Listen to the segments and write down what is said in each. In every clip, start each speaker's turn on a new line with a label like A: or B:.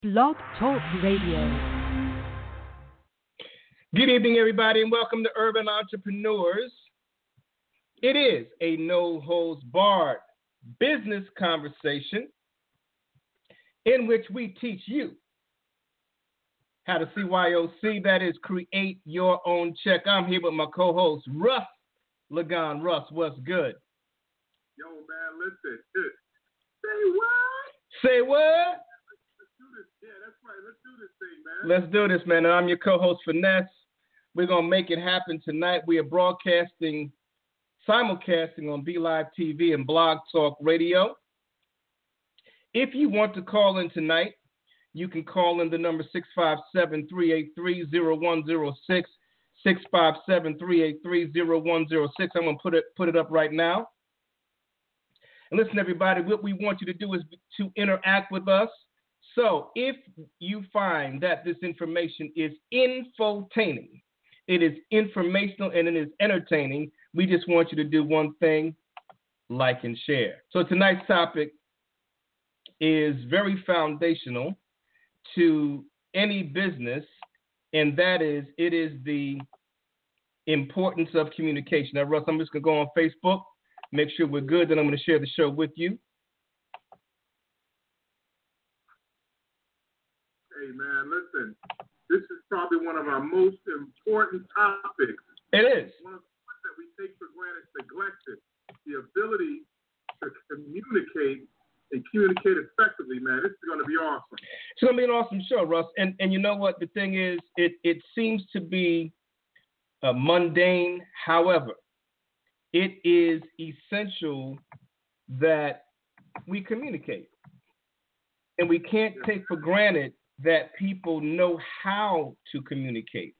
A: Blog Talk Radio.
B: Good evening, everybody, and welcome to Urban Entrepreneurs. It is a no-holds-barred business conversation in which we teach you how to CYOC, that is, create your own check. I'm here with my co-host, Russ Lagan. Russ, what's good?
C: Yo, man, listen. Say what?
B: Say what?
C: Let's do this. Yeah, that's right. Let's do this thing, man.
B: Let's do this, man. And I'm your co-host, Finesse. We're going to make it happen tonight. We are simulcasting on BeLive TV and Blog Talk Radio. If you want to call in tonight, you can call in the number 657-383-0106, 657-383-0106. I'm going to put it up right now. And listen, everybody, what we want you to do is to interact with us. So if you find that this information is infotaining, it is informational, and it is entertaining, we just want you to do one thing: like and share. So tonight's topic is very foundational to any business, and that is, it is the importance of communication. Now, Russ, I'm just going to go on Facebook, make sure we're good, then I'm going to share the show with you.
C: Hey, man, listen. This is probably one of our most important topics.
B: It is.
C: One of the ones that we take for granted, neglected. The ability to communicate and communicate effectively, man. This is going to be awesome.
B: It's going to be an awesome show, Russ. And you know what? The thing is, it seems to be mundane. However, it is essential that we communicate. And we can't take for granted that people know how to communicate.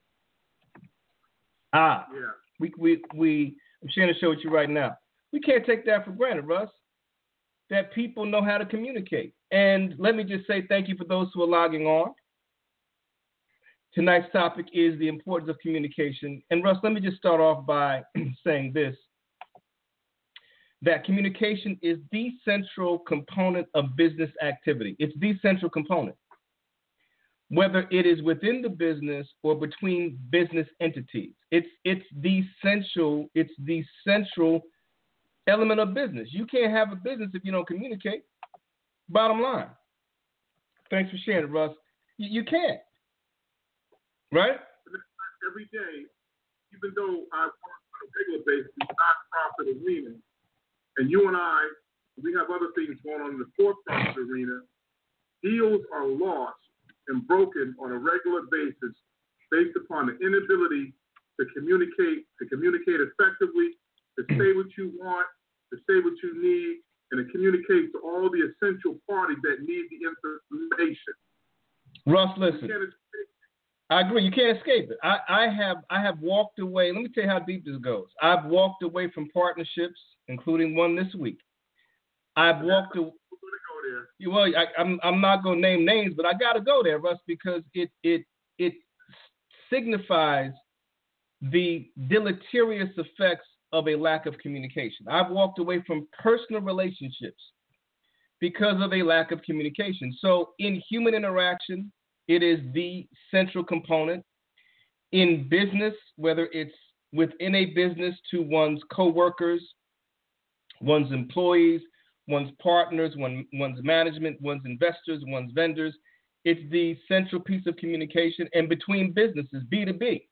B: I'm sharing the show with you right now. We can't take that for granted, Russ, that people know how to communicate. And let me just say thank you for those who are logging on. Tonight's topic is the importance of communication. And Russ, let me just start off by saying this, that communication is the central component of business activity. It's the central component, whether it is within the business or between business entities. It's the central element of business. You can't have a business if you don't communicate. Bottom line. Thanks for sharing it, Russ. You can't. Right?
C: Every day, even though I work on a regular basis in the nonprofit arena, and you and I, we have other things going on in the for-profit arena, deals are lost and broken on a regular basis based upon the inability to communicate effectively, to say what you want, to say what you need, and to communicate to all the essential parties that need the information.
B: Russ, listen. I agree. You can't escape it. I have walked away. Let me tell you how deep this goes. I've walked away from partnerships, including one this week. I've walked away. Well, I'm not going to name names, but I got to go there, Russ, because it signifies the deleterious effects of a lack of communication. I've walked away from personal relationships because of a lack of communication. So in human interaction, it is the central component. In business, whether it's within a business to one's coworkers, one's employees, one's partners, one's management, one's investors, one's vendors, it's the central piece of communication. And between businesses, B2B,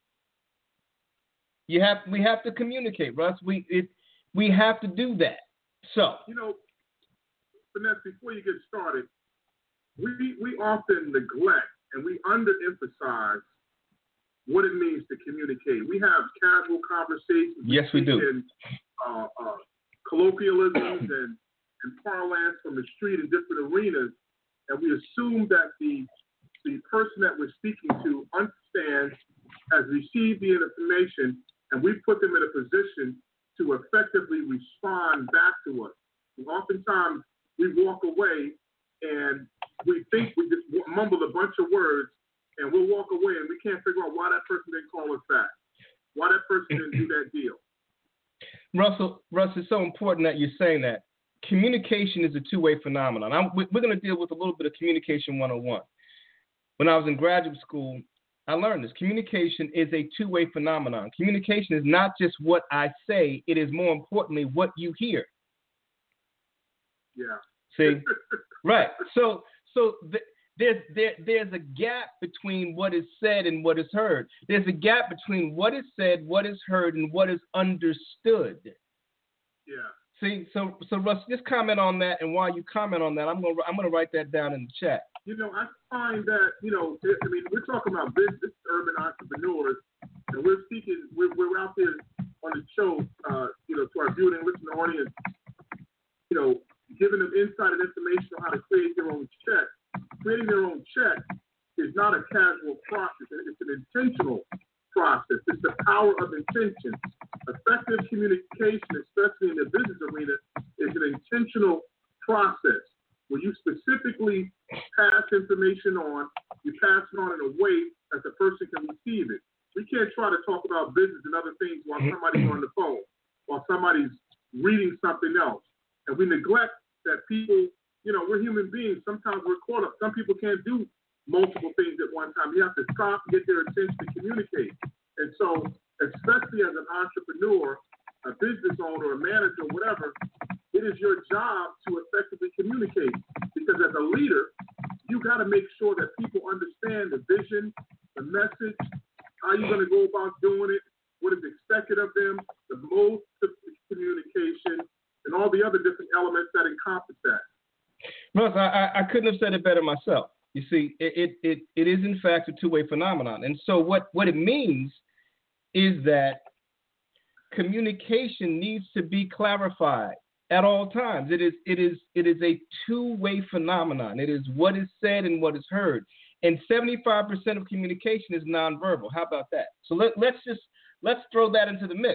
B: we have to communicate, Russ. We have to do that. So,
C: Finesse, before you get started, we often neglect and we underemphasize what it means to communicate. We have casual conversations.
B: Yes, we do.
C: And colloquialisms and parlance from the street in different arenas, and we assume that the person that we're speaking to understands, has received the information, and we put them in a position to effectively respond back to us. And oftentimes, we walk away and we think we just mumble a bunch of words, and we'll walk away and we can't figure out why that person didn't call us back, why that person didn't do that deal.
B: Russ, it's so important that you're saying that. communication is a two-way phenomenon. We're going to deal with a little bit of communication 101. When I was in graduate school, I learned this. Communication is a two-way phenomenon. Communication is not just what I say. It is more importantly what you hear.
C: Yeah.
B: See? Right. So there's a gap between what is said and what is heard. There's a gap between what is said, what is heard, and what is understood.
C: Yeah.
B: See, so Russ, just comment on that, and while you comment on that, I'm gonna write that down in the chat.
C: I find that, we're talking about business, urban entrepreneurs, and we're speaking, we're out there on the show, to our viewing and listening audience, giving them insight and information on how to create their own check. Creating their own check is not a casual process. It's an intentional process. It's the power of intention. Effective communication, especially in the business arena, is an intentional process where you specifically pass information on, you pass it on in a way that the person can receive it. We can't try to talk about business and other things while somebody's on the phone, while somebody's reading something else. And we neglect that people, we're human beings. Sometimes we're caught up. Some people can't do multiple things at one time. You have to stop and get their attention to communicate. And so, especially as an entrepreneur, a business owner, a manager, whatever, it is your job to effectively communicate. Because as a leader, you got to make sure that people understand the vision, the message, how you're going to go about doing it, what is expected of them, the mode of communication, and all the other different elements that encompass that.
B: Russ, I couldn't have said it better myself. You see, it is in fact a two-way phenomenon. And so what it means is that communication needs to be clarified at all times. It is a two-way phenomenon. It is what is said and what is heard. And 75% of communication is nonverbal. How about that? So let's throw that into the mix.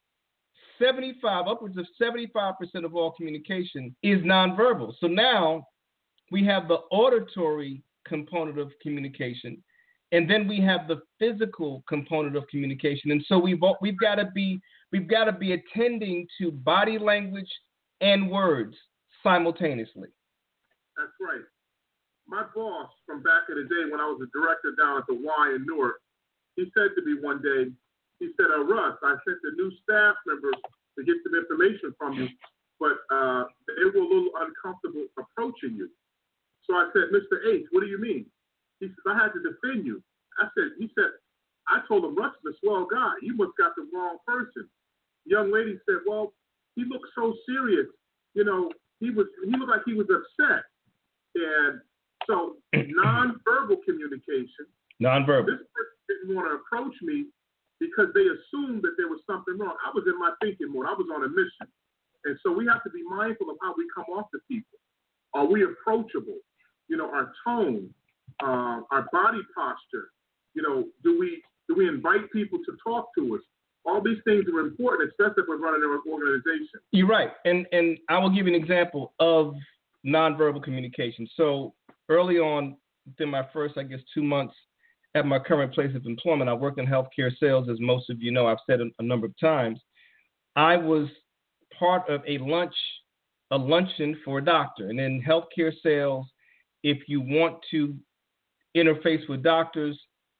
B: Upwards of 75% of all communication is nonverbal. So now we have the auditory component of communication, and then we have the physical component of communication. And so we've got to be attending to body language and words simultaneously.
C: That's right. My boss from back in the day when I was a director down at the Y in Newark, he said to me one day, he said, Russ, I sent the new staff members to get some information from you, but they were a little uncomfortable approaching you. So I said, Mr. H, what do you mean? He said, I had to defend you. He said, I told him, Russ is a swell guy. You must got the wrong person. The young lady said, well, he looked so serious. He looked like he was upset. And so nonverbal communication.
B: Nonverbal.
C: This person didn't want to approach me because they assumed that there was something wrong. I was in my thinking mode. I was on a mission. And so we have to be mindful of how we come off to people. Are we approachable? Our tone, our body posture. Do we invite people to talk to us? All these things are important, especially if we're running an organization.
B: You're right. And I will give you an example of nonverbal communication. So early on, within my first, 2 months at my current place of employment, I worked in healthcare sales, as most of you know, I've said a number of times. I was part of a luncheon for a doctor. And in healthcare sales, if you want to interface with doctors,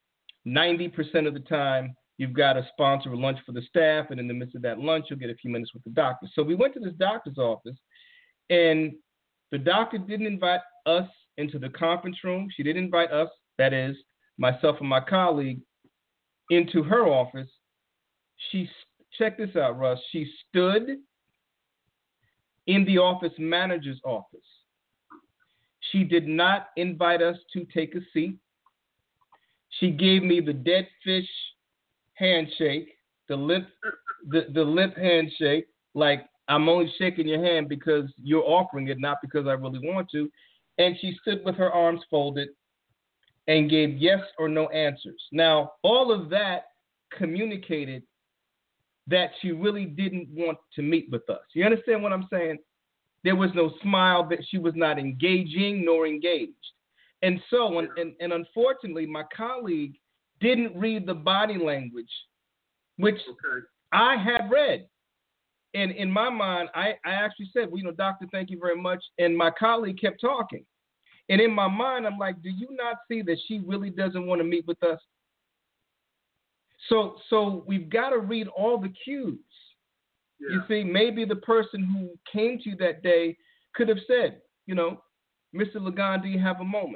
B: 90% of the time, you've got to sponsor a lunch for the staff. And in the midst of that lunch, you'll get a few minutes with the doctor. So we went to this doctor's office, and the doctor didn't invite us into the conference room. She didn't invite us, that is, myself and my colleague, into her office. Check this out, Russ. She stood in the office manager's office. She did not invite us to take a seat. She gave me the dead fish handshake, the limp handshake, like I'm only shaking your hand because you're offering it, not because I really want to. And she stood with her arms folded and gave yes or no answers. Now, all of that communicated that she really didn't want to meet with us. You understand what I'm saying? There was no smile, that she was not engaging nor engaged. And so, and unfortunately, my colleague didn't read the body language, which I had read. And in my mind, I actually said, well, doctor, thank you very much. And my colleague kept talking. And in my mind, I'm like, do you not see that she really doesn't want to meet with us? So we've got to read all the cues. Yeah. You see, maybe the person who came to you that day could have said, Mr. Lagan, do you have a moment?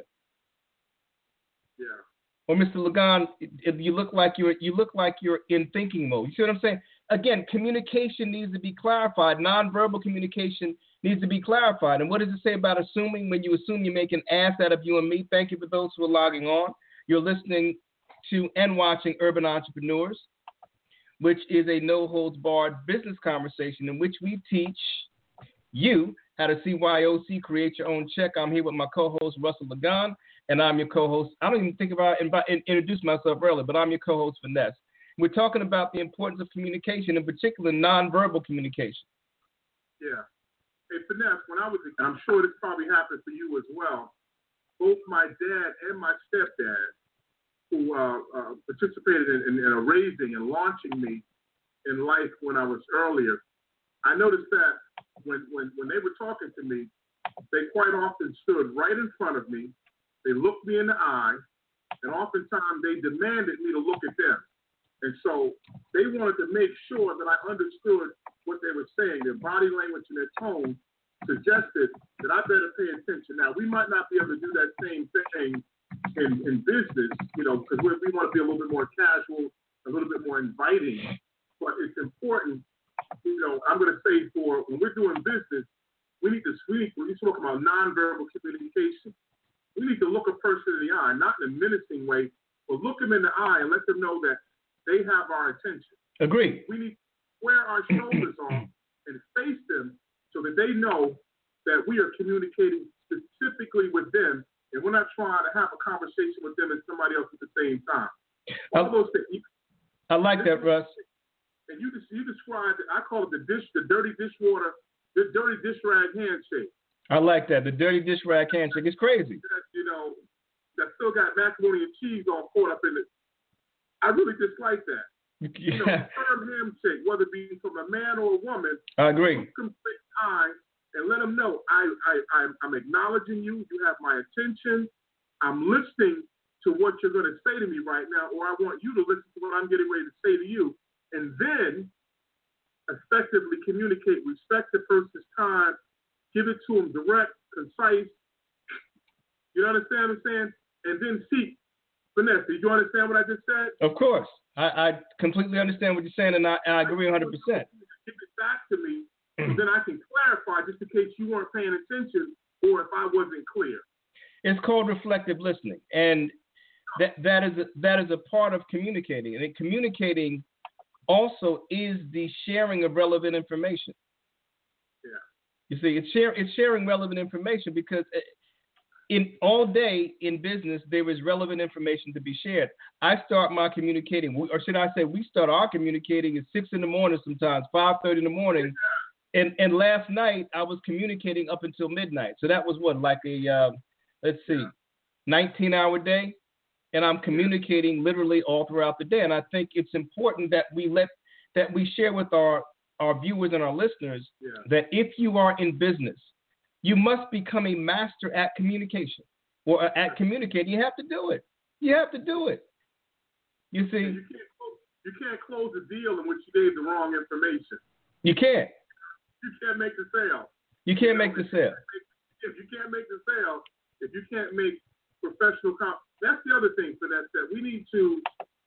C: Yeah.
B: Or Mr. Lagan, you look like you're in thinking mode. You see what I'm saying? Again, communication needs to be clarified. Nonverbal communication needs to be clarified. And what does it say about assuming? When you assume, you make an ass out of you and me. Thank you for those who are logging on. You're listening to and watching Urban Entrepreneurs, which is a no-holds-barred business conversation in which we teach you how to CYOC, create your own check. I'm here with my co-host, Russell Lagan, and I'm your co-host. I don't even think about introduce myself earlier, but I'm your co-host, Finesse. We're talking about the importance of communication, in particular nonverbal communication.
C: Yeah. Hey, Finesse, when I was, I'm sure this probably happened for you as well, both my dad and my stepdad, who participated in raising and launching me in life when I was earlier, I noticed that when they were talking to me, they quite often stood right in front of me. They looked me in the eye, and oftentimes they demanded me to look at them. And so they wanted to make sure that I understood what they were saying. Their body language and their tone suggested that I better pay attention. Now, we might not be able to do that same thing in business, because we want to be a little bit more casual, a little bit more inviting. But it's important, I'm going to say for when we're doing business, we need to when you talk about nonverbal communication, we need to look a person in the eye, not in a menacing way, but look them in the eye and let them know that they have our attention.
B: Agreed.
C: We need to square our shoulders off and face them so that they know that we are communicating specifically with them, and we're not trying to have a conversation with them and somebody else at the same time. All those things.
B: I like that, Russ.
C: And you described it. I call it the dirty dish rag handshake.
B: I like that, the dirty dish rag handshake. It's crazy.
C: That still got macaroni and cheese all caught up in it. I really dislike that.
B: Yeah.
C: Firm handshake, whether it be from a man or a woman.
B: I agree.
C: Look them straight in the eye and let them know I'm acknowledging you. You have my attention. I'm listening to what you're going to say to me right now, or I want you to listen to what I'm getting ready to say to you, and then effectively communicate, respect the person's time, give it to them direct, concise. You understand what I'm saying? And then seek finesse. Did you understand what I just said?
B: Of course. I completely understand what you're saying, and I agree 100%.
C: Give it back to me, so then I can clarify just in case you weren't paying attention or if I wasn't clear.
B: It's called reflective listening, and that is a part of communicating. And communicating also is the sharing of relevant information. Yeah. You see, it's sharing relevant information because all day in business, there is relevant information to be shared. I start my communicating, or should I say we start our communicating at 6 in the morning sometimes, 5:30 in the morning. And last night, I was communicating up until midnight. So that was like a, 19-hour day. And I'm communicating literally all throughout the day. And I think it's important that we share with our viewers and our listeners that if you are in business, you must become a master at communication or at communicating. You have to do it. You have to do it. You see?
C: You can't close a deal in which you gave the wrong information.
B: You can't.
C: You can't make the sale.
B: You can't make the sale.
C: If you can't make the sale, if you can't make professional that's the other thing, Finesse, that we need to,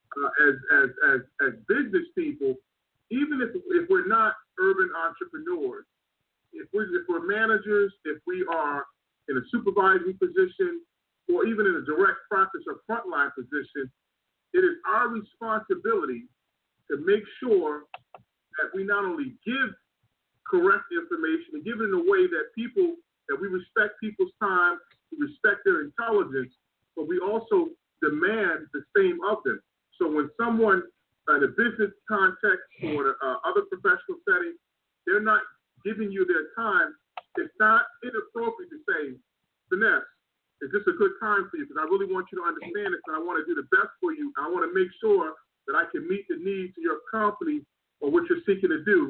C: as business people, even if we're not urban entrepreneurs, if we're managers, if we are in a supervisory position, or even in a direct practice or frontline position, it is our responsibility to make sure that we not only give correct information and give it in a way that we respect people's time, we respect their intelligence, but we also demand the same of them. So when someone in a business context or other professional setting, they're not giving you their time, it's not inappropriate to say, Finesse, is this a good time for you? Because I really want you to understand this and I want to do the best for you. I want to make sure that I can meet the needs of your company or what you're seeking to do.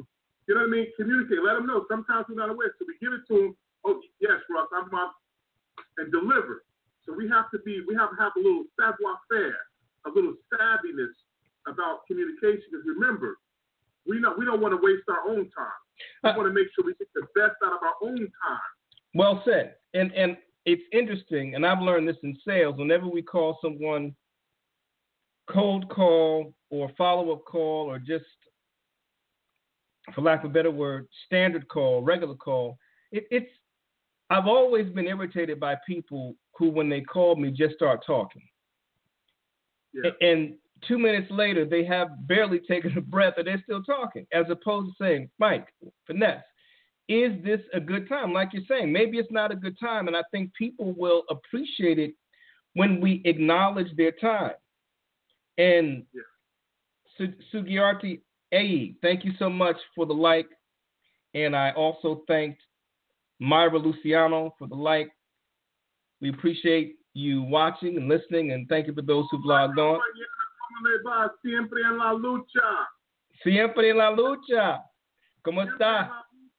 C: You know what I mean? Communicate. Let them know. Sometimes we're not aware, so we give it to them. Oh, yes, Russ, I'm up, and deliver. So we have to have a little savoir-faire, a little savviness about communication. Because remember, we don't want to waste our own time. We want to make sure we get the best out of our own time.
B: Well said. And it's interesting, and I've learned this in sales. Whenever we call someone cold call or follow-up call or just, for lack of a better word, standard call, regular call, I've always been irritated by people who, when they call me, just start talking. Yeah. And 2 minutes later, they have barely taken a breath and they're still talking, as opposed to saying, Mike, Finesse, is this a good time? Like you're saying, maybe it's not a good time, and I think people will appreciate it when we acknowledge their time. And Sugiyarti Aye, thank you so much for the like, and I also thanked Myra Luciano for the like. We appreciate you watching and listening, and thank you for those who've logged on.
C: Siempre en la lucha.
B: Siempre en la lucha. ¿Cómo está?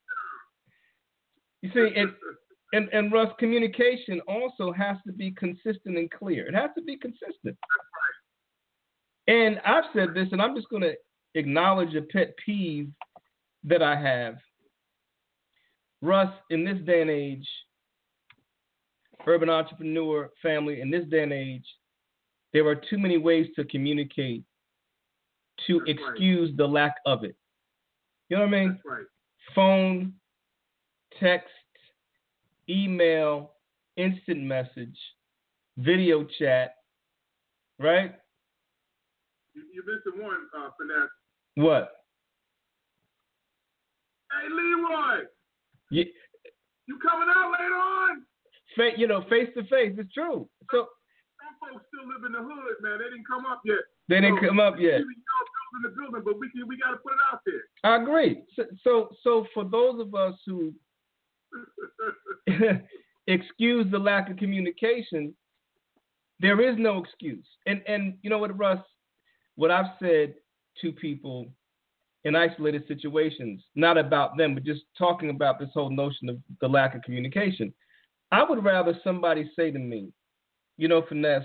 B: You see, and Russ, communication also has to be consistent and clear. It has to be consistent.
C: That's right.
B: And I've said this, and I'm just going to acknowledge a pet peeve that I have. Russ, in this day and age, urban entrepreneur family, in this day and age, there are too many ways to communicate to
C: That's
B: excuse the lack of it. You know what I mean?
C: That's right.
B: Phone, text, email, instant message, video chat, right?
C: You missing one, Finesse.
B: What?
C: Hey, Leroy.
B: You
C: coming out later on?
B: Face to face. It's true. So
C: some folks still live in the hood, man. They didn't come up yet.
B: They didn't come up yet.
C: In the building, but we got to put it out there.
B: I agree. So for those of us who excuse the lack of communication, there is no excuse. And you know what, Russ? What I've said to people in isolated situations, not about them, but just talking about this whole notion of the lack of communication. I would rather somebody say to me, Finesse,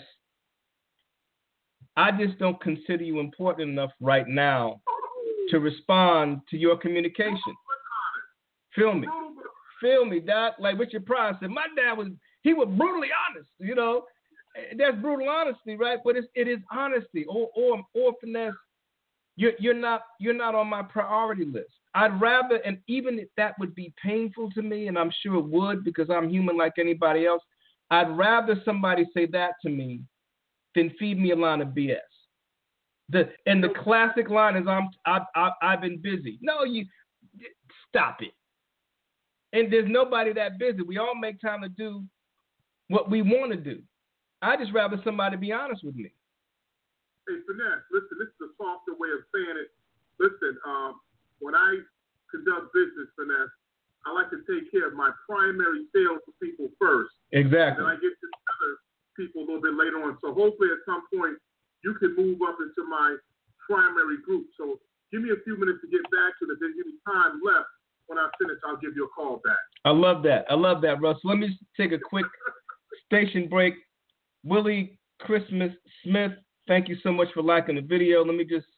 B: I just don't consider you important enough right now to respond to your communication. Feel me, Doc? Like Richard Pryor said, my dad was brutally honest, That's brutal honesty, right? But it is honesty. Or Finesse, you're not on my priority list. I'd rather, and even if that would be painful to me, and I'm sure it would because I'm human like anybody else, I'd rather somebody say that to me than feed me a line of BS. The classic line is I've been busy. No, you stop it. And there's nobody that busy. We all make time to do what we want to do. I just rather somebody be honest with me.
C: Hey, Finesse, listen, this is a softer way of saying it. Listen, when I conduct business, Finesse, I like to take care of my primary sales people first.
B: Exactly.
C: And then I get to the other people a little bit later on. So hopefully at some point you can move up into my primary group. So give me a few minutes to get back to it. If there's any time left when I finish, I'll give you a call back.
B: I love that, Russ. Let me take a quick station break. Willie Christmas Smith, thank you so much for liking the video. Let me just...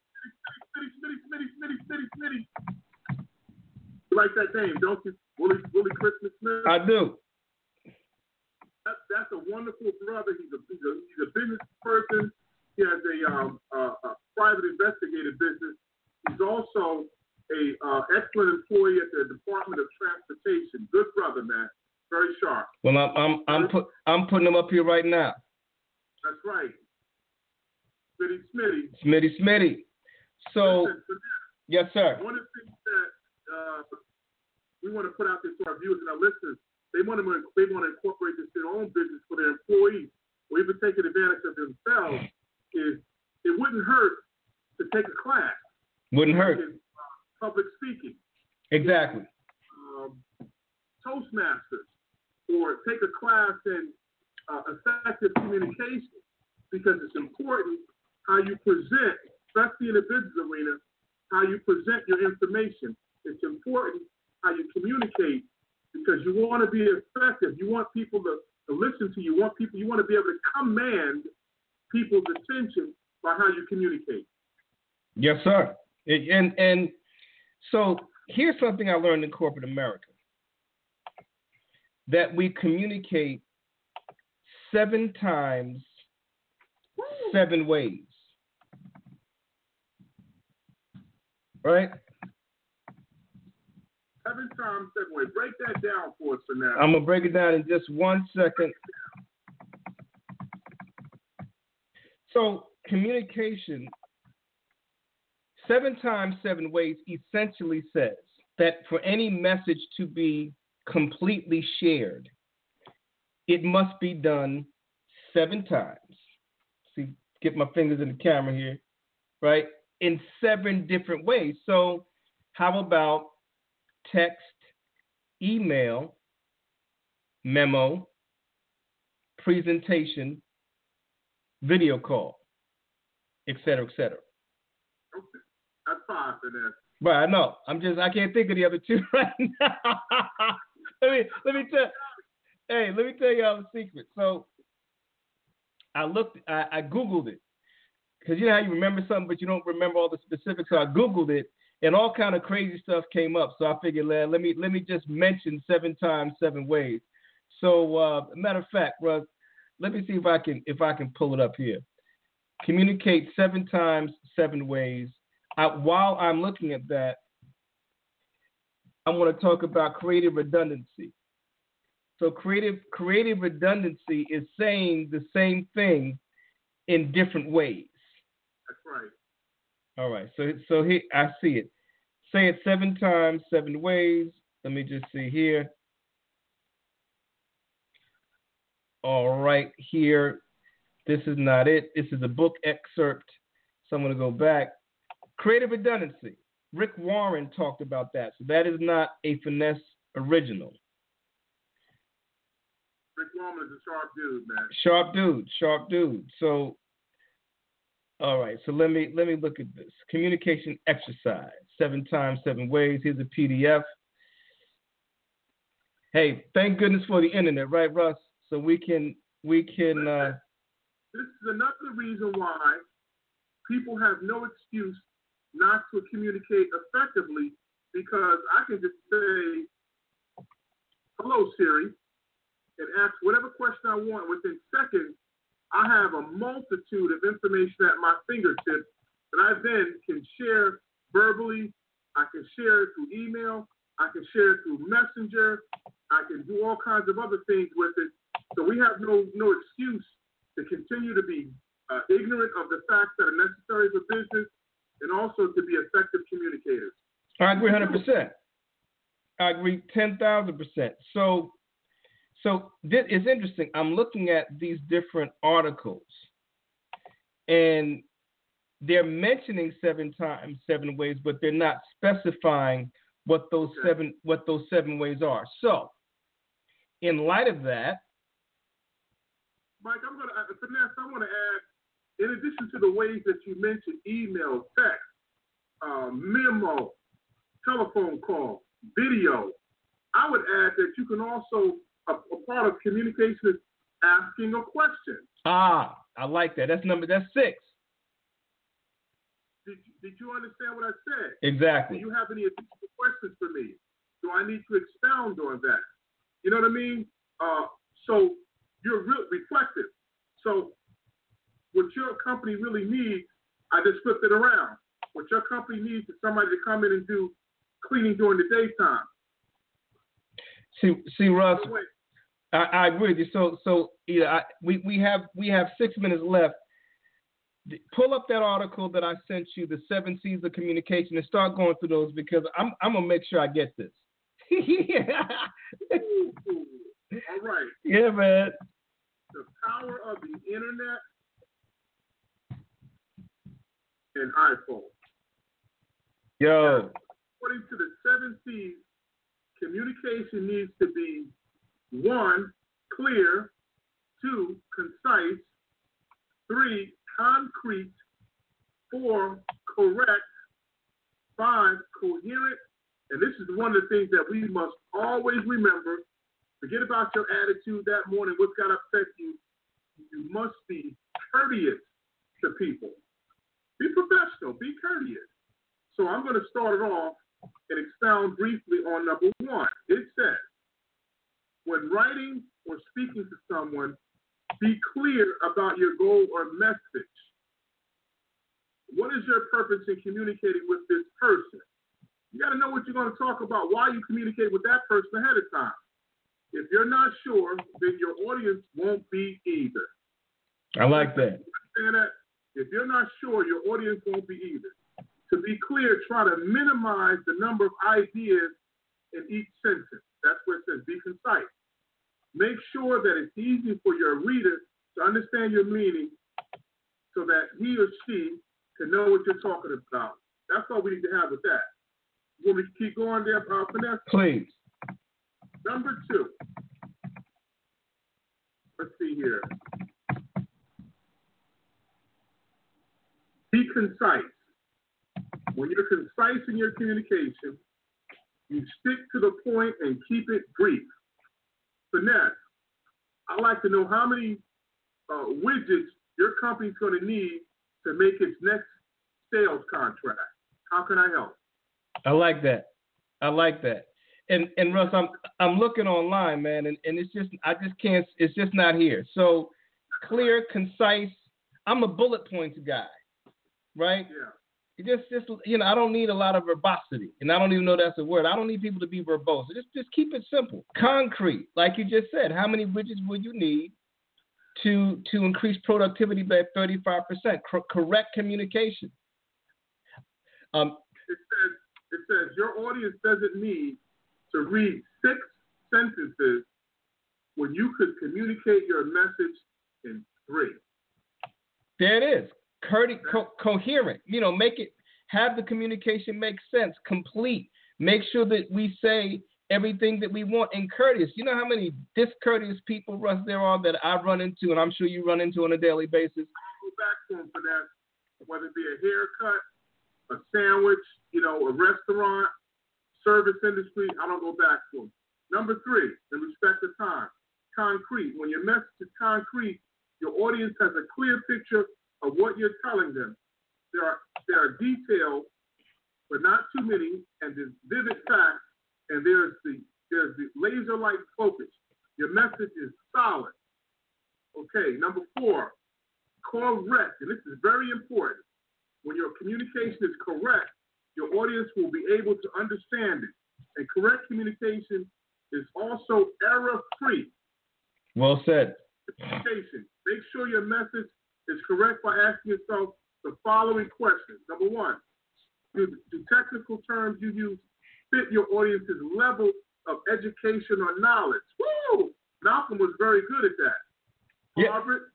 C: Smitty. You like that name, don't you? Willie Christmas Smith?
B: I do.
C: That's a wonderful brother. He's a business person. He has a private investigative business. He's also a excellent employee at the Department of Transportation. Good brother, man. Very sharp.
B: Well, I'm putting him up here right now.
C: That's right. Smitty.
B: So,
C: listen,
B: yes, sir.
C: One of the things that we want to put out there to our viewers and our listeners, they want to incorporate this in their own business for their employees, or even taking advantage of themselves. Is it wouldn't hurt to take a class.
B: Wouldn't hurt.
C: In public speaking.
B: Exactly.
C: Toastmasters, or take a class in effective communication, because it's important how you present, especially in the business arena, how you present your information. it's important how you communicate because you want to be effective. You want people to listen to you. You want to be able to command people's attention by how you communicate.
B: Yes, sir. And so here's something I learned in corporate America, that we communicate 7 times, 7 ways. Right?
C: 7 times, 7 ways. Break that down for us for now.
B: I'm going to break it down in just 1 second. So communication, 7 times, 7 ways essentially says that for any message to be completely shared, it must be done 7 times. See, get my fingers in the camera here, right? In 7 different ways. So how about text, email, memo, presentation, video call, et cetera, et cetera.
C: Okay. That's 5 for that.
B: Right, I know. I can't think of the other 2 right now. let me tell y'all a secret. So I Googled it. Because you know how you remember something, but you don't remember all the specifics. So I Googled it, and all kind of crazy stuff came up. So I figured, let me just mention 7 times, 7 ways. So matter of fact, Russ, let me see if I can pull it up here. Communicate 7 times, 7 ways. While I'm looking at that, I want to talk about creative redundancy. So creative redundancy is saying the same thing in different ways.
C: That's right.
B: All right. So here I see it. Say it 7 times, 7 ways. Let me just see here. All right, here. This is not it. This is a book excerpt. So I'm going to go back. Creative redundancy. Rick Warren talked about that. So that is not a Finesse original.
C: Rick Warren is a sharp dude, man.
B: Sharp dude. So, all right. So let me look at this. Communication exercise. 7 times, 7 ways. Here's a PDF. Hey, thank goodness for the internet, right, Russ? So we can. This
C: is another reason why people have no excuse not to communicate effectively, because I can just say, hello, Siri, and ask whatever question I want. Within seconds, I have a multitude of information at my fingertips that I then can share verbally. I can share it through email. I can share it through Messenger. I can do all kinds of other things with it. So we have no excuse to continue to be ignorant of the facts that are necessary for business, and also to be effective communicators.
B: I agree 100%. I agree 10,000%. So this is interesting. I'm looking at these different articles, and they're mentioning 7 times, 7 ways, but they're not specifying what those 7 ways are. So, in light of that,
C: Mike, Finesse, I want to add, in addition to the ways that you mentioned, email, text, memo, telephone call, video, I would add that you can also, a part of communication is asking a question.
B: I like that. That's 6.
C: Did you understand what I said?
B: Exactly.
C: Do you have any additional questions for me? Do I need to expound on that? You know what I mean? So you're reflective. So what your company really needs, I just flipped it around. What your company needs is somebody to come in and do cleaning during the daytime.
B: See, Russ, I agree with you. So yeah, we have 6 minutes left. Pull up that article that I sent you, the 7 C's of communication, and start going through those, because I'm gonna make sure I get this.
C: All right.
B: Yeah, man.
C: The power of the internet and iPhone.
B: Yo.
C: According to the 7 C's, communication needs to be 1, clear, 2, concise, 3, concrete, 4, correct, 5, coherent, And this is one of the things that we must always remember. Forget about your attitude that morning, what's got to upset you. You must be courteous to people. Be professional, be courteous. So I'm going to start it off and expound briefly on number one. It says, when writing or speaking to someone, be clear about your goal or message. What is your purpose in communicating with this person? You got to know what you're going to talk about, why you communicate with that person ahead of time. If you're not sure, then your audience won't be either.
B: I like that.
C: Understand that? If you're not sure, your audience won't be either. To be clear, try to minimize the number of ideas in each sentence. That's where it says be concise. Make sure that it's easy for your reader to understand your meaning so that he or she can know what you're talking about. That's all we need to have with that. You want me to keep going there, Finesse?
B: Please.
C: Number two. Let's see here. Be concise. When you're concise in your communication, you stick to the point and keep it brief. Finesse, I'd like to know how many widgets your company's going to need to make its next sales contract. How can I help?
B: I like that. I like that. And Russ, I'm looking online, man, and it's just it's just not here. So clear, concise. I'm a bullet points guy, right?
C: Yeah.
B: Just I don't need a lot of verbosity, and I don't even know that's a word. I don't need people to be verbose. Just keep it simple, concrete, like you just said. How many widgets will you need to increase productivity by 35%? Correct communication.
C: It says your audience doesn't need to read 6 sentences when you could communicate your message in 3.
B: There it is. Coherent, have the communication make sense, complete. Make sure that we say everything that we want and courteous. You know how many discourteous people, Russ, there are that I run into, and I'm sure you run into on a daily basis?
C: I go back to them for that, whether it be a haircut, a sandwich, a restaurant, service industry, I don't go back to them. Number 3, in respect of time, concrete. When your message is concrete, your audience has a clear picture of what you're telling them. There are details, but not too many, and there's vivid facts, and there's the laser-like focus. Your message is solid. Okay, number 4, correct, and this is very important. When your communication is correct, your audience will be able to understand it. And correct communication is also error-free.
B: Well said.
C: Make sure your message is correct by asking yourself the following questions. Number 1, do technical terms you use fit your audience's level of education or knowledge? Woo! Malcolm was very good at that.
B: Yeah.
C: Harvard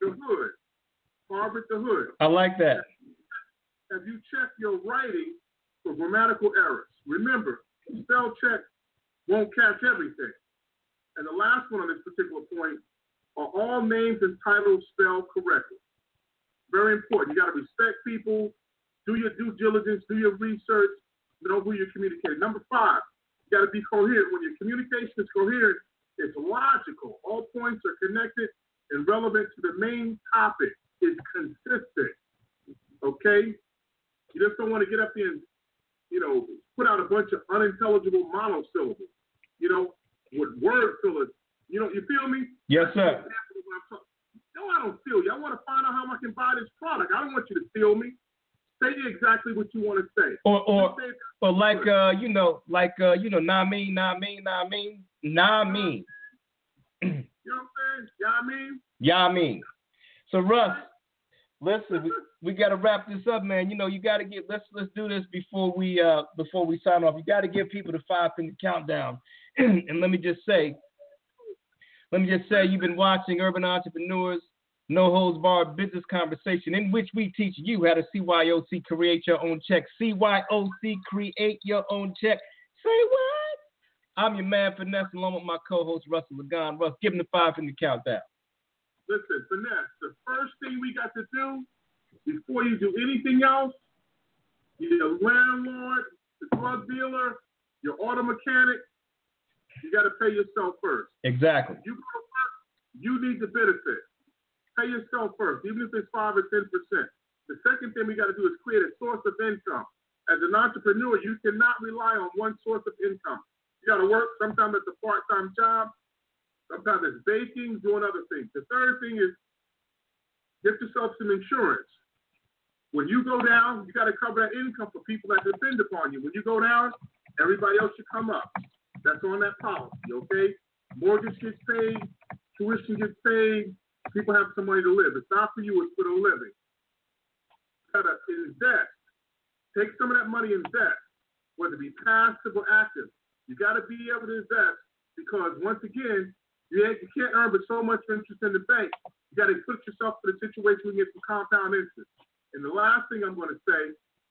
C: the Hood.
B: I like that.
C: Have you checked your writing for grammatical errors? Remember, spell check won't catch everything. And the last one on this particular point, are all names and titles spelled correctly? Very important. You got to respect people, do your due diligence, do your research, know who you're communicating. Number 5, you got to be coherent. When your communication is coherent, it's logical. All points are connected and relevant to the main topic. It's consistent. Okay? You just don't want to get up there and, put out a bunch of unintelligible monosyllables, with word fillers. You feel me?
B: Yes, sir.
C: No, I don't feel you. I want to find out how I can buy this product. I don't want you to feel me. Say exactly what you want to say.
B: Or like, nah mean.
C: You know what I'm saying?
B: Yeah, I mean. So, Russ, listen, we got to wrap this up, man. You got to let's do this before we sign off. You got to give people the 5-finger countdown. And let me just say, you've been watching Urban Entrepreneurs, No Holds Barred Business Conversation, in which we teach you how to CYOC create your own check. CYOC create your own check. Say what? I'm your man, Finesse, along with my co-host, Russell Lagan. Russ, give him the 5-finger countdown.
C: Listen, Finesse, the first thing we got to do before you do anything else, you're the landlord, the drug dealer, Your auto mechanic, you got to pay yourself first.
B: Exactly.
C: You go to work, you need the benefit. Pay yourself first, even if it's 5 or 10%. The second thing we got to do is create a source of income. As an entrepreneur, you cannot rely on one source of income. You got to work. Sometimes it's a part-time job. Sometimes it's baking, doing other things. The third thing is get yourself some insurance. When you go down, you got to cover that income for people that depend upon you. When you go down, everybody else should come up. That's on that policy, okay? Mortgage gets paid, tuition gets paid, people have some money to live. It's not for you, it's for the living. You got to invest. Take some of that money and invest, whether it be passive or active. You got to be able to invest because, once again, you can't earn but so much interest in the bank. You got to put yourself in a situation where you get some compound interest. And the last thing I'm going to say,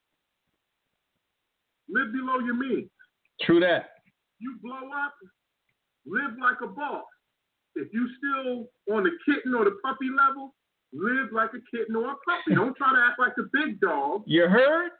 C: live below your means.
B: True that.
C: You blow up, live like a boss. If you still on the kitten or the puppy level, live like a kitten or a puppy. Don't try to act like the big dog.
B: You heard?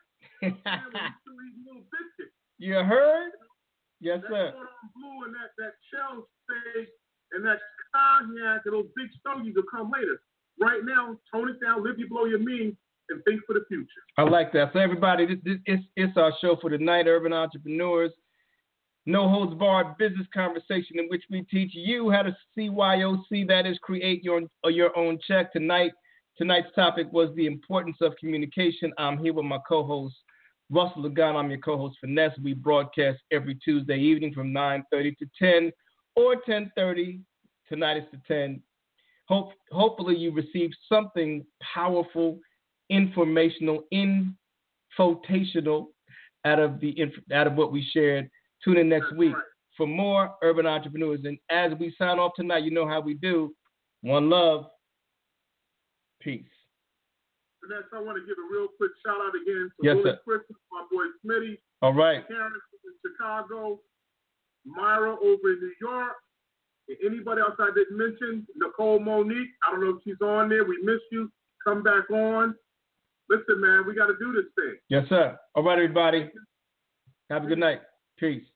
C: You
B: You heard? Yes, sir.
C: that blue and that shell steak and that cognac and those big stogies will come later. Right now, tone it down, live below your means, and think for the future.
B: I like that. So everybody, it's our show for tonight, Urban Entrepreneurs. No holds barred business conversation in which we teach you how to CYOC, that is, create your own check. Tonight's topic was the importance of communication. I'm here with my co-host, Russell Lagan. I'm your co-host, Finesse. We broadcast every Tuesday evening from 9:30 to 10 or 10:30. Tonight is to 10. Hopefully you received something powerful, informational, infotational out of what we shared. Tune in next week for more Urban Entrepreneurs. And as we sign off tonight, you know how we do. One love. Peace.
C: Vanessa, I want to give a real quick shout out again to
B: yes,
C: Willie
B: sir.
C: Christmas, my boy Smitty.
B: All right.
C: Karen in Chicago, Myra over in New York, and anybody else I didn't mention, Nicole Monique. I don't know if she's on there. We miss you. Come back on. Listen, man, we got to do this thing.
B: Yes, sir. All right, everybody. Have a good night. Peace.